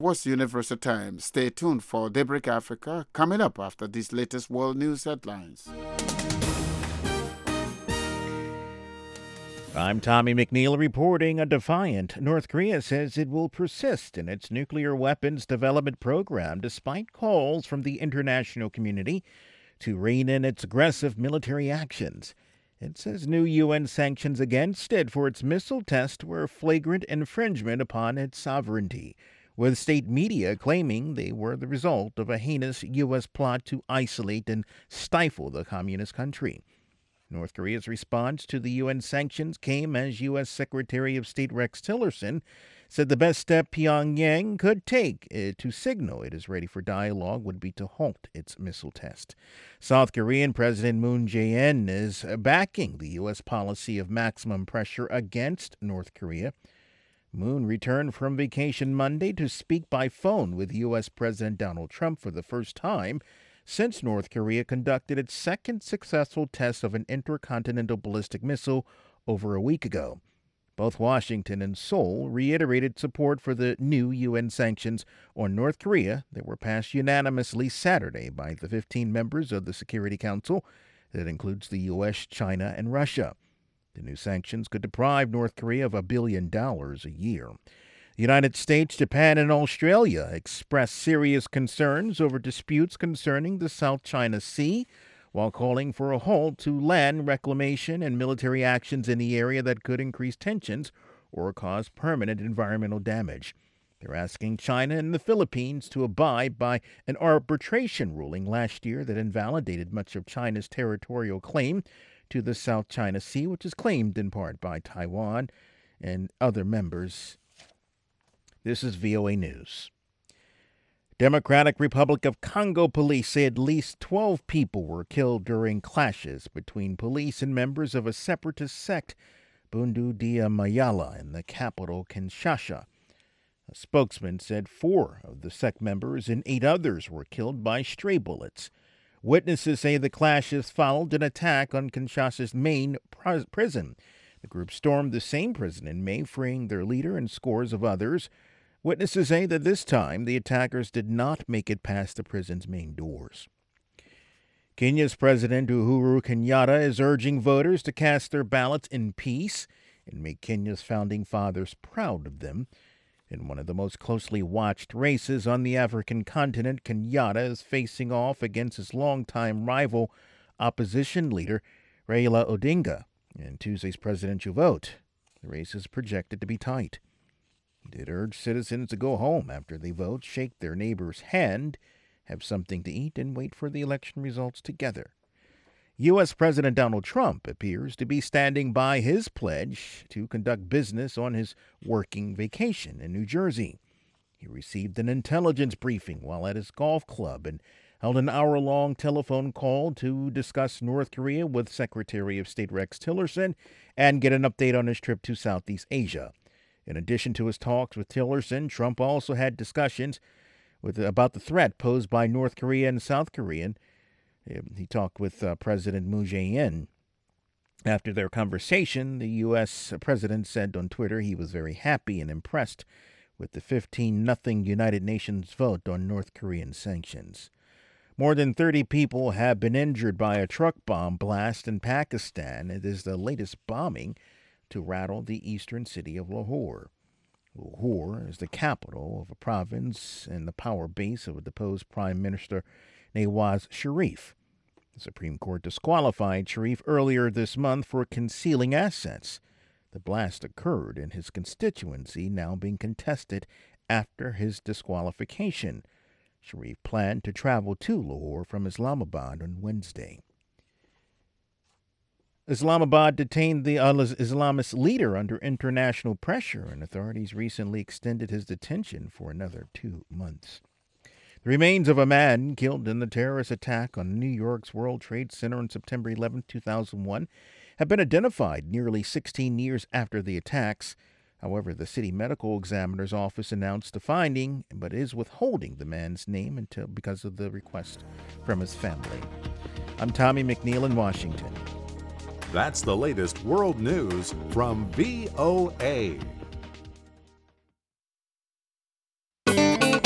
What's Universal Time? Stay tuned for Daybreak Africa coming up after these latest world news headlines. I'm Tommy McNeil reporting. A defiant North Korea says it will persist in its nuclear weapons development program despite calls from the international community to rein in its aggressive military actions. It says new UN sanctions against it for its missile test were a flagrant infringement upon its sovereignty, with state media claiming they were the result of a heinous U.S. plot to isolate and stifle the communist country. North Korea's response to the UN sanctions came as U.S. Secretary of State Rex Tillerson said the best step Pyongyang could take to signal it is ready for dialogue would be to halt its missile test. South Korean President Moon Jae-in is backing the U.S. policy of maximum pressure against North Korea. Moon returned from vacation Monday to speak by phone with U.S. President Donald Trump for the first time since North Korea conducted its second successful test of an intercontinental ballistic missile over a week ago. Both Washington and Seoul reiterated support for the new UN sanctions on North Korea that were passed unanimously Saturday by the 15 members of the Security Council. That includes the U.S., China, and Russia. The new sanctions could deprive North Korea of $1 billion a year. The United States, Japan, and Australia expressed serious concerns over disputes concerning the South China Sea, while calling for a halt to land reclamation and military actions in the area that could increase tensions or cause permanent environmental damage. They're asking China and the Philippines to abide by an arbitration ruling last year that invalidated much of China's territorial claim to the South China Sea, which is claimed in part by Taiwan and other members. This is VOA News. Democratic Republic of Congo police say at least 12 people were killed during clashes between police and members of a separatist sect, Bundu Dia Mayala, in the capital, Kinshasa. A spokesman said 4 of the sect members and 8 others were killed by stray bullets. Witnesses say the clashes followed an attack on Kinshasa's main prison. The group stormed the same prison in May, freeing their leader and scores of others. Witnesses say that this time the attackers did not make it past the prison's main doors. Kenya's President Uhuru Kenyatta is urging voters to cast their ballots in peace and make Kenya's founding fathers proud of them. In one of the most closely watched races on the African continent, Kenyatta is facing off against his longtime rival, opposition leader Raila Odinga, in Tuesday's presidential vote. The race is projected to be tight. He did urge citizens to go home after they vote, shake their neighbor's hand, have something to eat, and wait for the election results together. U.S. President Donald Trump appears to be standing by his pledge to conduct business on his working vacation in New Jersey. He received an intelligence briefing while at his golf club and held an hour-long telephone call to discuss North Korea with Secretary of State Rex Tillerson and get an update on his trip to Southeast Asia. In addition to his talks with Tillerson, Trump also had discussions about the threat posed by North Korea and South Korea. He talked with President Moon Jae-in. After their conversation, the U.S. president said on Twitter he was very happy and impressed with the 15-0 United Nations vote on North Korean sanctions. More than 30 people have been injured by a truck bomb blast in Pakistan. It is the latest bombing to rattle the eastern city of Lahore. Lahore is the capital of a province and the power base of a deposed Prime Minister Nawaz Sharif. The Supreme Court disqualified Sharif earlier this month for concealing assets. The blast occurred in his constituency, now being contested after his disqualification. Sharif planned to travel to Lahore from Islamabad on Wednesday. Islamabad detained the Islamist leader under international pressure, and authorities recently extended his detention for another 2 months. The remains of a man killed in the terrorist attack on New York's World Trade Center on September 11, 2001, have been identified nearly 16 years after the attacks. However, the city medical examiner's office announced the finding, but is withholding the man's name because of the request from his family. I'm Tommy McNeil in Washington. That's the latest world news from VOA.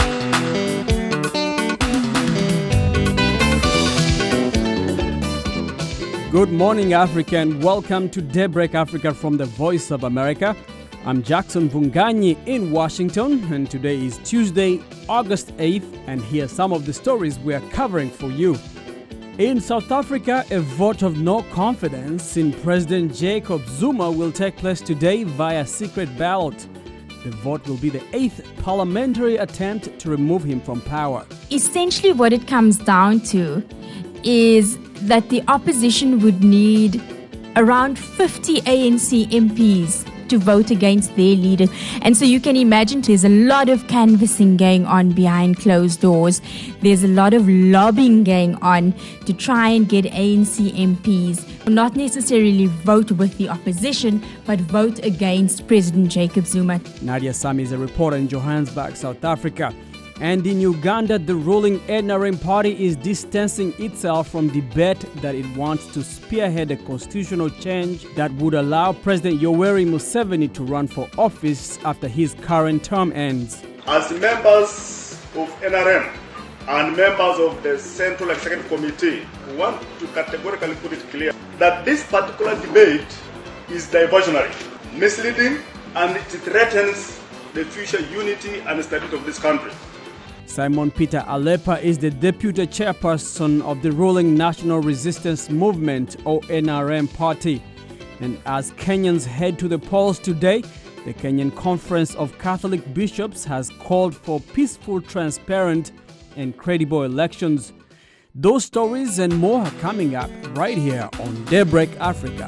Good morning, Africa, and welcome to Daybreak Africa from the Voice of America. I'm Jackson Vunganyi in Washington, and today is Tuesday, August 8th, and here are some of the stories we are covering for you. In South Africa, a vote of no confidence in President Jacob Zuma will take place today via secret ballot. The vote will be the 8th parliamentary attempt to remove him from power. Essentially, what it comes down to is that the opposition would need around 50 ANC MPs to vote against their leader. And so you can imagine there's a lot of canvassing going on behind closed doors. There's a lot of lobbying going on to try and get ANC MPs not necessarily vote with the opposition, but vote against President Jacob Zuma. Nadia Sami is a reporter in Johannesburg, South Africa. And in Uganda, the ruling NRM party is distancing itself from debate that it wants to spearhead a constitutional change that would allow President Yoweri Museveni to run for office after his current term ends. As members of NRM and members of the Central Executive Committee, we want to categorically put it clear that this particular debate is diversionary, misleading, and it threatens the future unity and stability of this country. Simon Peter Alepa is the deputy chairperson of the ruling National Resistance Movement, or NRM party. And as Kenyans head to the polls today, the Kenyan Conference of Catholic Bishops has called for peaceful, transparent, and credible elections. Those stories and more are coming up right here on Daybreak Africa.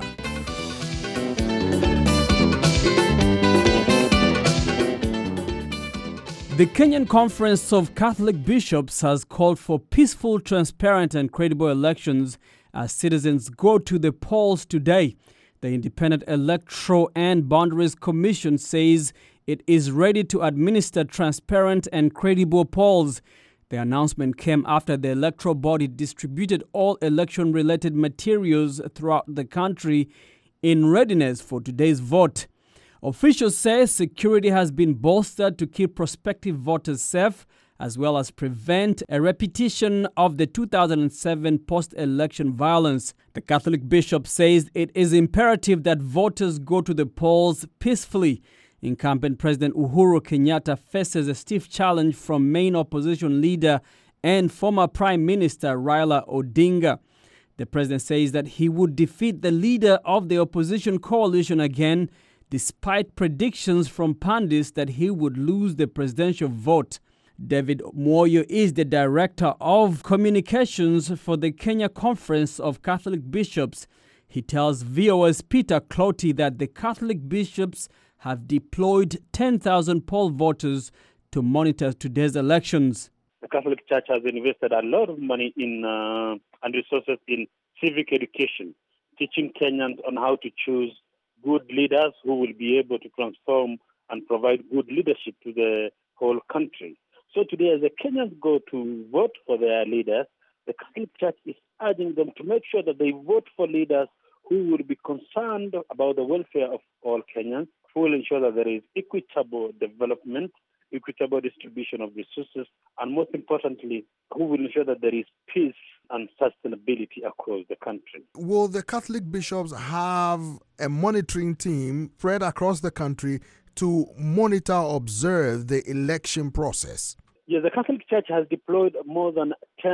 The Kenyan Conference of Catholic Bishops has called for peaceful, transparent, and credible elections as citizens go to the polls today. The Independent Electoral and Boundaries Commission says it is ready to administer transparent and credible polls. The announcement came after the electoral body distributed all election-related materials throughout the country in readiness for today's vote. Officials say security has been bolstered to keep prospective voters safe, as well as prevent a repetition of the 2007 post-election violence. The Catholic bishop says it is imperative that voters go to the polls peacefully. Incumbent President Uhuru Kenyatta faces a stiff challenge from main opposition leader and former Prime Minister Raila Odinga. The president says that he would defeat the leader of the opposition coalition again, despite predictions from pundits that he would lose the presidential vote. David Moyo is the director of communications for the Kenya Conference of Catholic Bishops. He tells VOA's Peter Clotty that the Catholic bishops have deployed 10,000 poll voters to monitor today's elections. The Catholic Church has invested a lot of money in and resources in civic education, teaching Kenyans on how to choose good leaders who will be able to transform and provide good leadership to the whole country. So today, as the Kenyans go to vote for their leaders, the Catholic Church is urging them to make sure that they vote for leaders who will be concerned about the welfare of all Kenyans, who will ensure that there is equitable development, equitable distribution of resources, and most importantly, who will ensure that there is peace and sustainability across the country. Will the Catholic bishops have a monitoring team spread across the country to monitor, observe the election process? Yes, the Catholic Church has deployed more than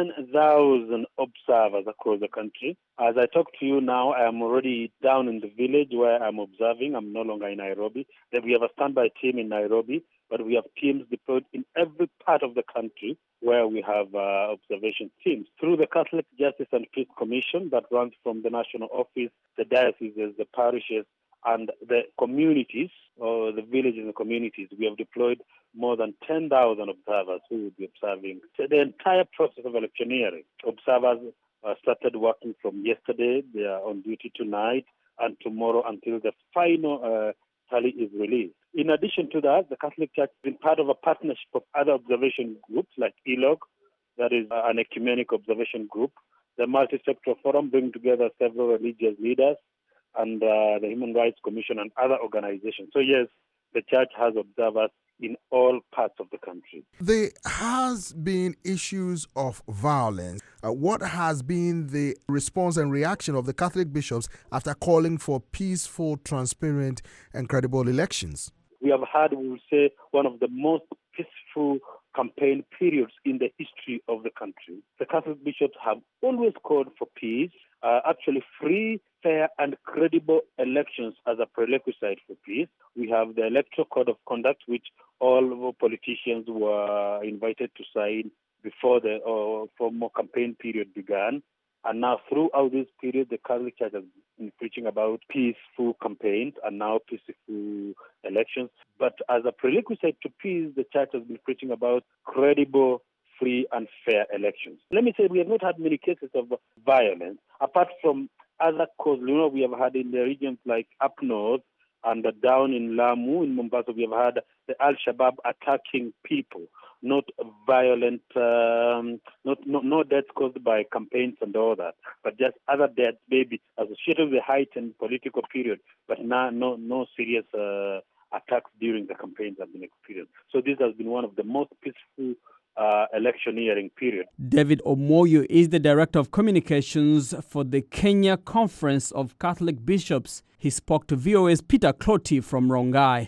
10,000 observers across the country. As I talk to you now, I am already down in the village where I'm observing. I'm no longer in Nairobi. Then we have a standby team in Nairobi, but we have teams deployed in every part of the country where we have observation teams. Through the Catholic Justice and Peace Commission that runs from the national office, the dioceses, the parishes, and the communities, or the villages and the communities, we have deployed more than 10,000 observers who will be observing the entire process of electioneering. Observers started working from yesterday. They are on duty tonight and tomorrow until the final tally is released. In addition to that, the Catholic Church has been part of a partnership of other observation groups like ELOG, that is an ecumenic observation group, the Multi-Sector Forum, bringing together several religious leaders, and the Human Rights Commission and other organizations. So yes, the church has observers in all parts of the country. There has been issues of violence. What has been the response and reaction of the Catholic bishops after calling for peaceful, transparent, and credible elections? We have had, we will say, one of the most peaceful campaign periods in the history of the country. The Catholic bishops have always called for peace, actually free, fair, and credible elections as a prerequisite for peace. We have the Electoral Code of Conduct, which all politicians were invited to sign before the formal campaign period began. And now, throughout this period, the Catholic Church has been preaching about peaceful campaigns and now peaceful elections. But as a prerequisite to peace, the Church has been preaching about credible, free, and fair elections. Let me say, we have not had many cases of violence, apart from other causes. You know, we have had in the regions like up north and down in Lamu, in Mombasa, we have had the Al-Shabaab attacking people. Not violent, no deaths caused by campaigns and all that, but just other deaths, maybe associated with the heightened political period, but no serious attacks during the campaigns have been experienced. So this has been one of the most peaceful electioneering period. David Omoyo is the Director of Communications for the Kenya Conference of Catholic Bishops. He spoke to VOA's Peter Clotty from Rongai.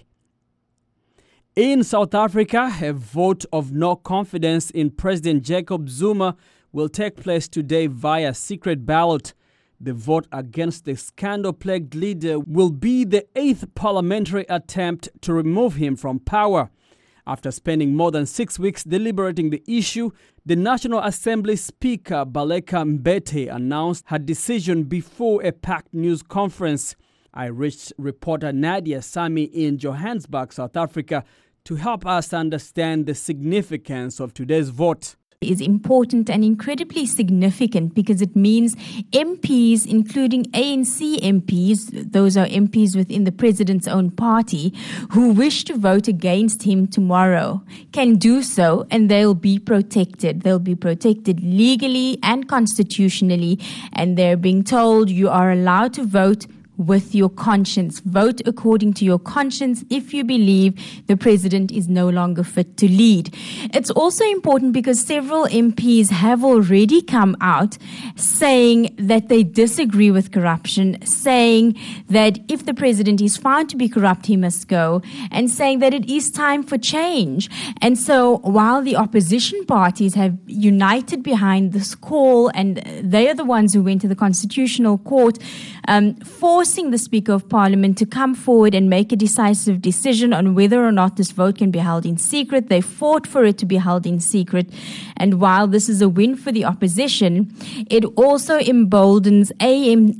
In South Africa, a vote of no confidence in President Jacob Zuma will take place today via secret ballot. The vote against the scandal-plagued leader will be the 8th parliamentary attempt to remove him from power. After spending more than 6 weeks deliberating the issue, the National Assembly Speaker Baleka Mbete announced her decision before a packed news conference. I reached reporter Nadia Sami in Johannesburg, South Africa, to help us understand the significance of today's vote. Is important and incredibly significant because it means MPs, including ANC MPs, those are MPs within the president's own party, who wish to vote against him tomorrow, can do so and they'll be protected. They'll be protected legally and constitutionally, and they're being told you are allowed to vote with your conscience. Vote according to your conscience if you believe the president is no longer fit to lead. It's also important because several MPs have already come out saying that they disagree with corruption, saying that if the president is found to be corrupt, he must go, and saying that it is time for change. And so while the opposition parties have united behind this call, and they are the ones who went to the Constitutional Court, forcing the Speaker of Parliament to come forward and make a decisive decision on whether or not this vote can be held in secret. They fought for it to be held in secret. And while this is a win for the opposition, it also emboldens ANC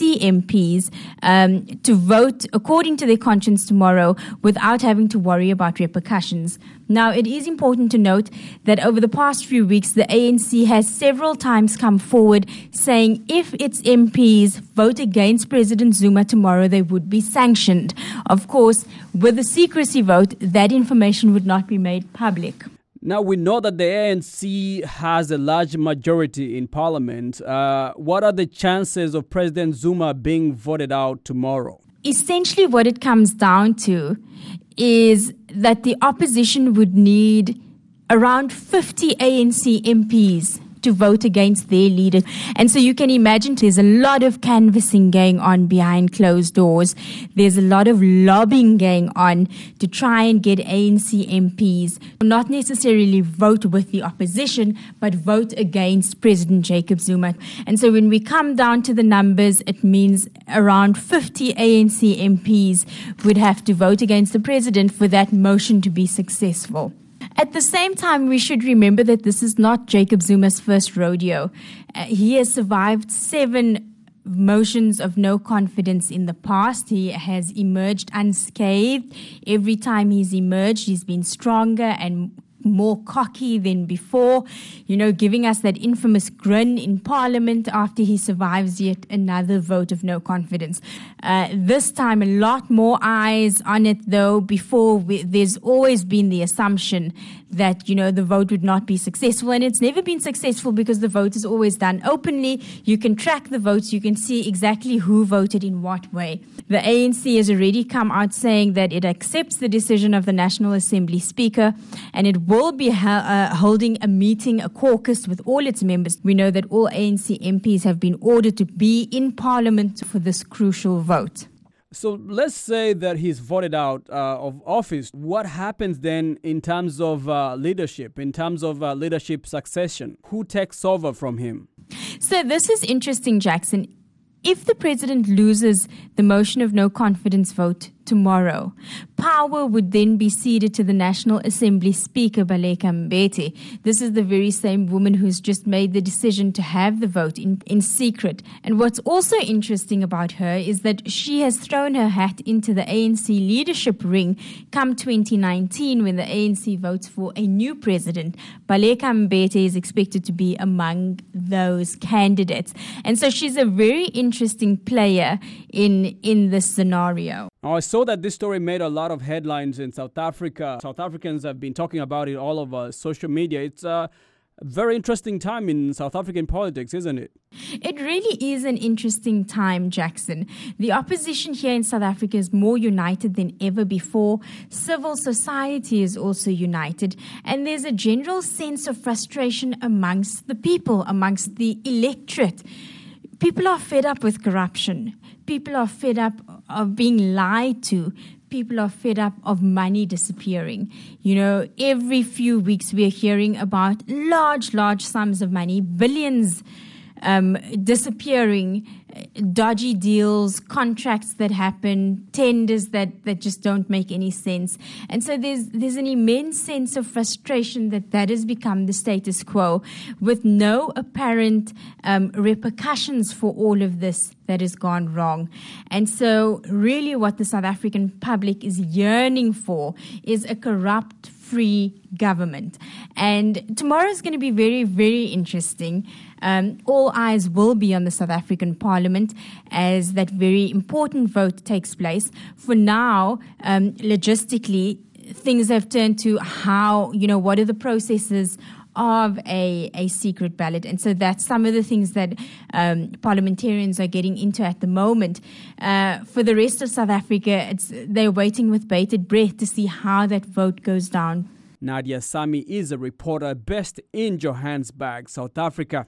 MPs to vote according to their conscience tomorrow without having to worry about repercussions. Now, it is important to note that over the past few weeks, the ANC has several times come forward saying if its MPs vote against President Zuma tomorrow, they would be sanctioned. Of course, with the secrecy vote, that information would not be made public. Now, we know that the ANC has a large majority in parliament. What are the chances of President Zuma being voted out tomorrow? Essentially, what it comes down to is that the opposition would need around 50 ANC MPs to vote against their leader. And so you can imagine there's a lot of canvassing going on behind closed doors. There's a lot of lobbying going on to try and get ANC MPs not necessarily vote with the opposition, but vote against President Jacob Zuma. And so when we come down to the numbers, it means around 50 ANC MPs would have to vote against the president for that motion to be successful. At the same time, we should remember that this is not Jacob Zuma's first rodeo. He has survived 7 motions of no confidence in the past. He has emerged unscathed. Every time he's emerged, he's been stronger and more cocky than before, giving us that infamous grin in Parliament after he survives yet another vote of no confidence. This time, a lot more eyes on it, though. Before, there's always been the assumption that, the vote would not be successful, and it's never been successful because the vote is always done openly. You can track the votes. You can see exactly who voted in what way. The ANC has already come out saying that it accepts the decision of the National Assembly Speaker, and it will be holding a meeting, a caucus with all its members. We know that all ANC MPs have been ordered to be in Parliament for this crucial vote. So let's say that he's voted out of office. What happens then in terms of leadership, in terms of leadership succession? Who takes over from him? So this is interesting, Jackson. If the president loses the motion of no confidence vote tomorrow, power would then be ceded to the National Assembly Speaker, Baleka Mbete. This is the very same woman who's just made the decision to have the vote in secret. And what's also interesting about her is that she has thrown her hat into the ANC leadership ring come 2019 when the ANC votes for a new president. Baleka Mbete is expected to be among those candidates. And so she's a very interesting player in this scenario. I saw that this story made a lot of headlines in South Africa. South Africans have been talking about it all over social media. It's a very interesting time in South African politics, isn't it? It really is an interesting time, Jackson. The opposition here in South Africa is more united than ever before. Civil society is also united. And there's a general sense of frustration amongst the people, amongst the electorate. People are fed up with corruption. People are fed up of being lied to. People are fed up of money disappearing. Every few weeks we are hearing about large sums of money, billions disappearing, dodgy deals, contracts that happen, tenders that just don't make any sense. And so there's an immense sense of frustration that has become the status quo with no apparent repercussions for all of this that has gone wrong. And so really what the South African public is yearning for is a corrupt-free government. And tomorrow is going to be very, very interesting. All eyes will be on the South African Parliament as that very important vote takes place. For now, logistically, things have turned to how, what are the processes of a secret ballot. And so that's some of the things that parliamentarians are getting into at the moment. For the rest of South Africa, they're waiting with bated breath to see how that vote goes down. Nadia Sami is a reporter based in Johannesburg, South Africa.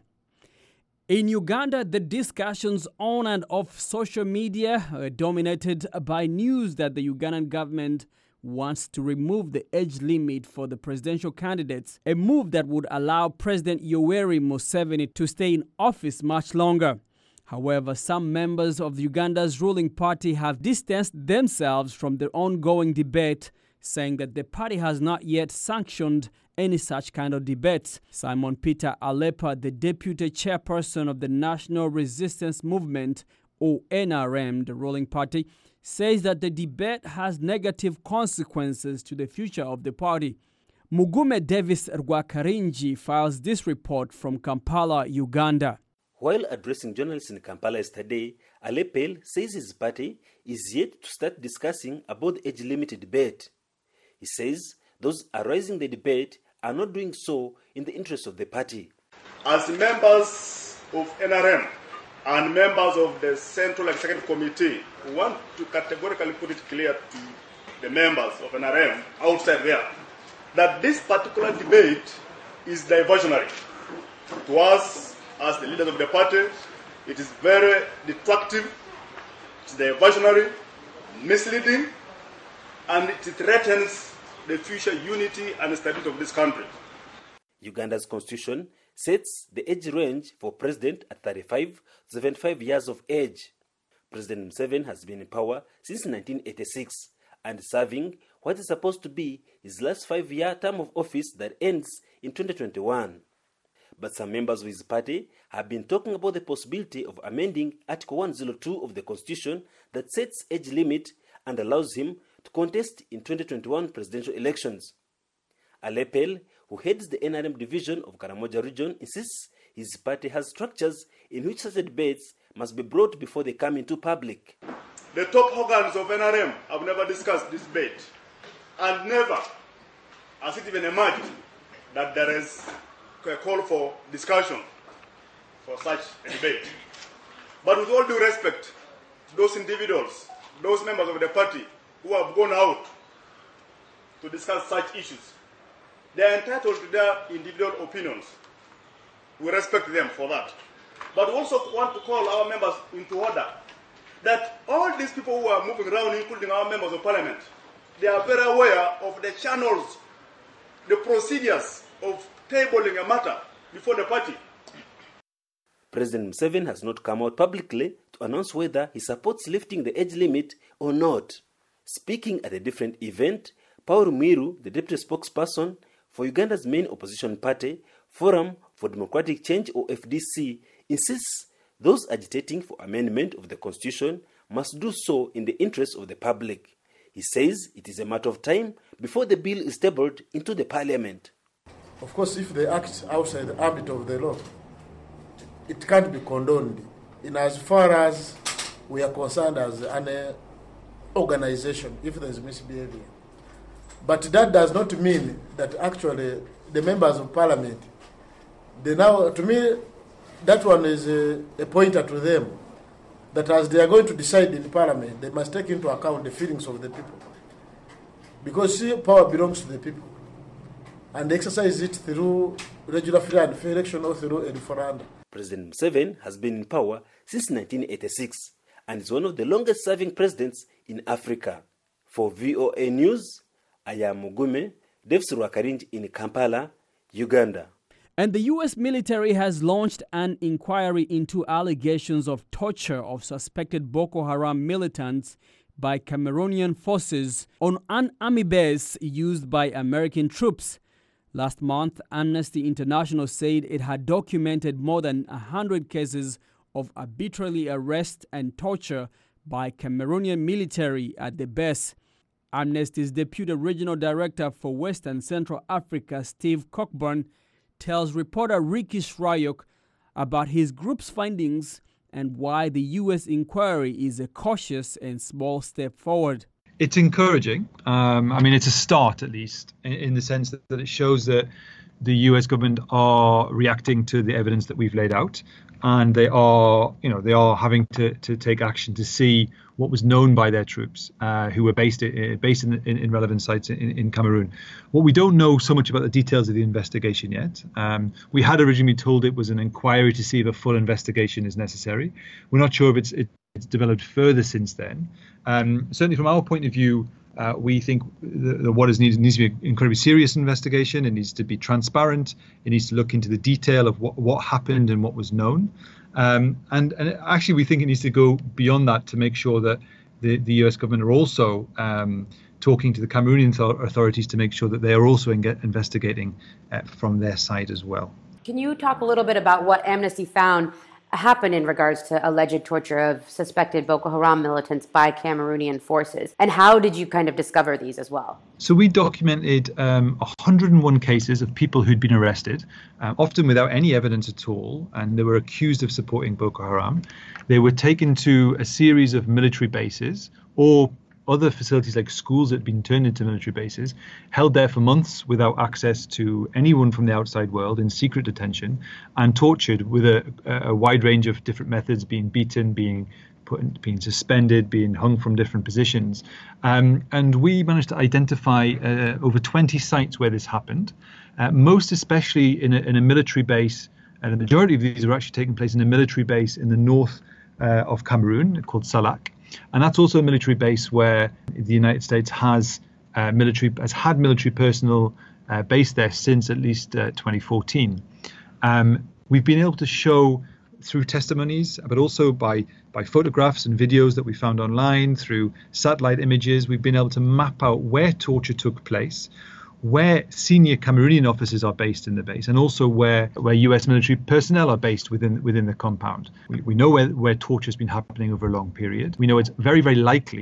In Uganda, the discussions on and off social media are dominated by news that the Ugandan government wants to remove the age limit for the presidential candidates, a move that would allow President Yoweri Museveni to stay in office much longer. However, some members of Uganda's ruling party have distanced themselves from the ongoing debate, saying that the party has not yet sanctioned any such kind of debates. Simon Peter Alepa, the deputy chairperson of the National Resistance Movement, or NRM, the ruling party, says that the debate has negative consequences to the future of the party. Mugume Davis Rwakarinji files this report from Kampala, Uganda. While addressing journalists in Kampala yesterday, Alepel says his party is yet to start discussing about the age-limit debate. He says those arising the debate are not doing so in the interest of the party. As members of NRM and members of the Central Executive Committee, we want to categorically put it clear to the members of NRM outside there that this particular debate is diversionary. To us, as the leaders of the party, it is very destructive, it's diversionary, misleading, and it threatens the future unity and stability of this country. Uganda's constitution sets the age range for president at 35 to 75 years of age. President Museveni has been in power since 1986 and serving what is supposed to be his last 5-year term of office that ends in 2021. But some members of his party have been talking about the possibility of amending Article 102 of the Constitution that sets age limit and allows him to contest in 2021 presidential elections. Alepel, who heads the NRM division of Karamoja region, insists his party has structures in which such debates must be brought before they come into public. The top organs of NRM have never discussed this debate, and never has it even emerged that there is a call for discussion for such a debate. But with all due respect, those individuals, those members of the party who have gone out to discuss such issues, they are entitled to their individual opinions. We respect them for that. But we also want to call our members into order that all these people who are moving around, including our members of parliament, they are very aware of the channels, the procedures of tabling a matter before the party. President Museveni has not come out publicly to announce whether he supports lifting the age limit or not. Speaking at a different event, Paul Mwiru, the deputy spokesperson for Uganda's main opposition party, Forum for Democratic Change or FDC, insists those agitating for amendment of the constitution must do so in the interest of the public. He says it is a matter of time before the bill is tabled into the parliament. Of course, if they act outside the ambit of the law, it can't be condoned in as far as we are concerned as an organization if there is misbehavior. But that does not mean that actually the members of parliament, they now, to me, that one is a pointer to them, that as they are going to decide in parliament, they must take into account the feelings of the people. Because power belongs to the people. And they exercise it through regular free and fair election or through a referendum. President Museveni has been in power since 1986 and is one of the longest-serving presidents in Africa. For VOA News, I am Mugume Devsurwakarinji in Kampala, Uganda. And the U.S. military has launched an inquiry into allegations of torture of suspected Boko Haram militants by Cameroonian forces on an army base used by American troops. Last month, Amnesty International said it had documented more than 100 cases of arbitrary arrest and torture by Cameroonian military at the base. Amnesty's Deputy Regional Director for West and Central Africa, Steve Cockburn, tells reporter Ricky Shrayok about his group's findings and why the U.S. inquiry is a cautious and small step forward. It's encouraging. It's a start, at least, in the sense that it shows that the U.S. government are reacting to the evidence that we've laid out, and they are having to take action to see what was known by their troops who were based in relevant sites in Cameroon. What we don't know so much about the details of the investigation yet. We had originally been told it was an inquiry to see if a full investigation is necessary. We're not sure if it's developed further since then. Certainly from our point of view, we think what is needed needs to be an incredibly serious investigation. It needs to be transparent. It needs to look into the detail of what happened and what was known. And actually, we think it needs to go beyond that to make sure that the US government are also talking to the Cameroonian authorities to make sure that they are also investigating from their side as well. Can you talk a little bit about what Amnesty found happened in regards to alleged torture of suspected Boko Haram militants by Cameroonian forces? And how did you kind of discover these as well? So we documented 101 cases of people who'd been arrested, often without any evidence at all, and they were accused of supporting Boko Haram. They were taken to a series of military bases or other facilities like schools that had been turned into military bases, held there for months without access to anyone from the outside world, in secret detention, and tortured with a wide range of different methods, being beaten, being suspended, being hung from different positions. And we managed to identify over 20 sites where this happened, most especially in a military base. And the majority of these are actually taking place in a military base in the north of Cameroon called Salak. And that's also a military base where the United States has had military personnel based there since at least 2014. We've been able to show through testimonies, but also by photographs and videos that we found online, through satellite images, we've been able to map out where torture took place, where senior Cameroonian officers are based in the base, and also where US military personnel are based within the compound. We know where torture has been happening over a long period. We know it's very, very likely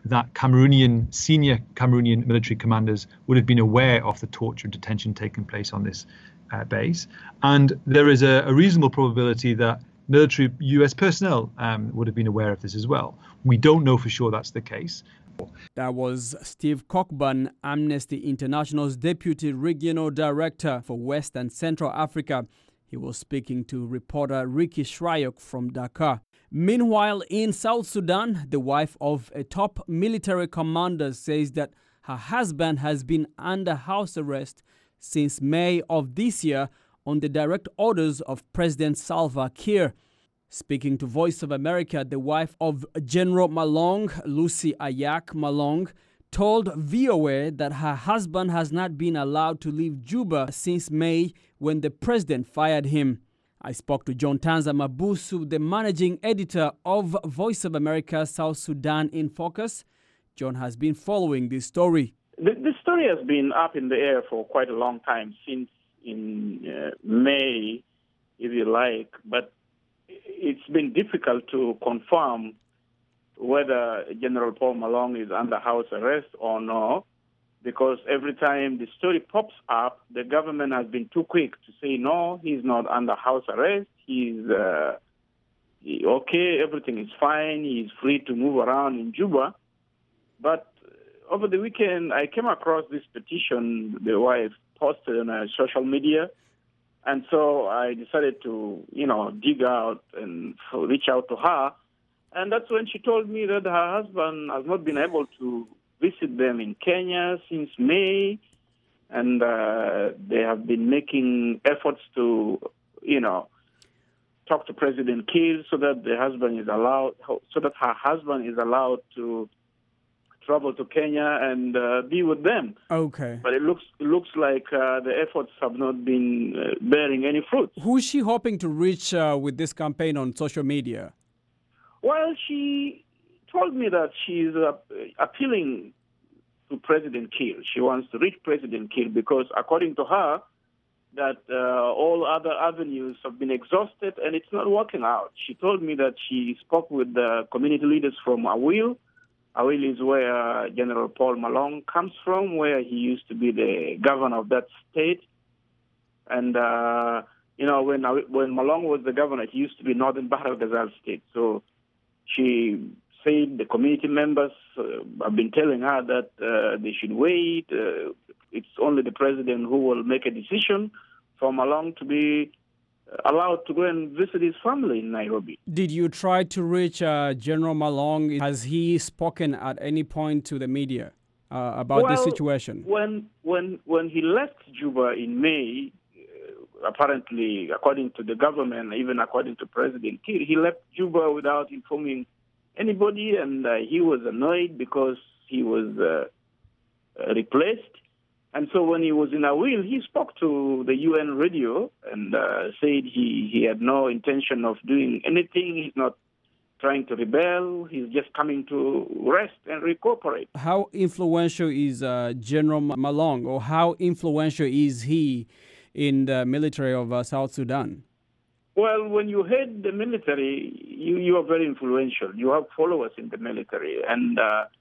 that senior Cameroonian military commanders would have been aware of the torture and detention taking place on this base. And there is a reasonable probability that military US personnel would have been aware of this as well. We don't know for sure that's the case. That was Steve Cockburn, Amnesty International's Deputy Regional Director for West and Central Africa. He was speaking to reporter Ricky Shryock from Dakar. Meanwhile, in South Sudan, the wife of a top military commander says that her husband has been under house arrest since May of this year on the direct orders of President Salva Kiir. Speaking to Voice of America, the wife of General Malong, Lucy Ayak Malong, told VOA that her husband has not been allowed to leave Juba since May when the president fired him. I spoke to John Tanza Mabusu, the managing editor of Voice of America South Sudan in Focus. John has been following this story. This story has been up in the air for quite a long time, since in May, if you like, but it's been difficult to confirm whether General Paul Malong is under house arrest or no, because every time the story pops up, the government has been too quick to say, no, he's not under house arrest, he's okay, everything is fine, he's free to move around in Juba. But over the weekend, I came across this petition the wife posted on social media, and so I decided to, dig out and reach out to her. And that's when she told me that her husband has not been able to visit them in Kenya since May, and they have been making efforts to, talk to President Kiir so that her husband is allowed to travel to Kenya and be with them. Okay. But it looks like the efforts have not been bearing any fruit. Who is she hoping to reach with this campaign on social media? Well, she told me that she's appealing to President Kiir. She wants to reach President Kiir because, according to her, that all other avenues have been exhausted and it's not working out. She told me that she spoke with the community leaders from Awil. Awil is where General Paul Malong comes from, where he used to be the governor of that state. And, when Malong was the governor, he used to be Northern Bahr el Ghazal state. So she said the community members have been telling her that they should wait. It's only the president who will make a decision for Malong to be allowed to go and visit his family in Nairobi. Did you try to reach General Malong? Has he spoken at any point to the media about this situation? When he left Juba in May, apparently, according to the government, even according to President Kiir, he left Juba without informing anybody, and he was annoyed because he was replaced. And so when he was in Awil, he spoke to the UN radio and said he had no intention of doing anything. He's not trying to rebel. He's just coming to rest and recuperate. How influential is General Malong, or how influential is he in the military of South Sudan? Well, when you head the military, you are very influential. You have followers in the military. And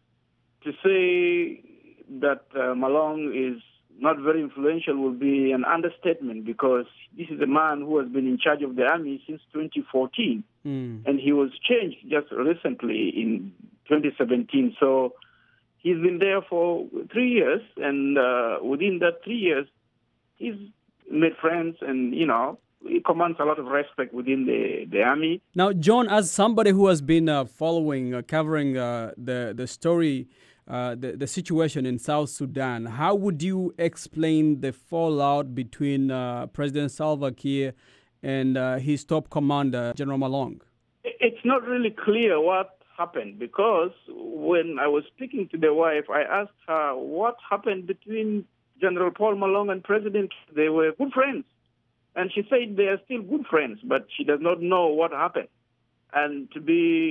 to say that Malong is not very influential will be an understatement, because this is a man who has been in charge of the army since 2014. And he was changed just recently in 2017. So he's been there for 3 years, and within that 3 years, he's made friends and, he commands a lot of respect within the army. Now, John, as somebody who has been covering the story, the situation in South Sudan, how would you explain the fallout between President Salva Kiir and his top commander, General Malong? It's not really clear what happened, because when I was speaking to the wife, I asked her what happened between General Paul Malong and President Kiir. They were good friends. And she said they are still good friends, but she does not know what happened. And I've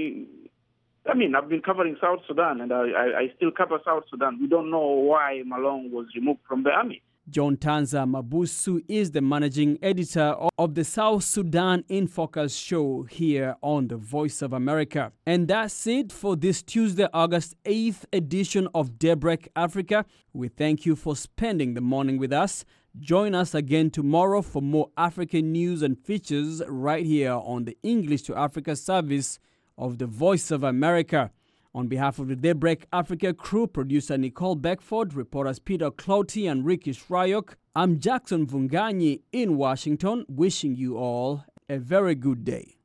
been covering South Sudan, and I still cover South Sudan. We don't know why Malong was removed from the army. John Tanza Mabusu is the managing editor of the South Sudan in Focus show here on the Voice of America. And that's it for this Tuesday, August 8th edition of Daybreak Africa. We thank you for spending the morning with us. Join us again tomorrow for more African news and features right here on the English to Africa service of the Voice of America. On behalf of the Daybreak Africa crew, producer Nicole Beckford, reporters Peter Clouty and Ricky Shrayok, I'm Jackson Vunganyi in Washington, wishing you all a very good day.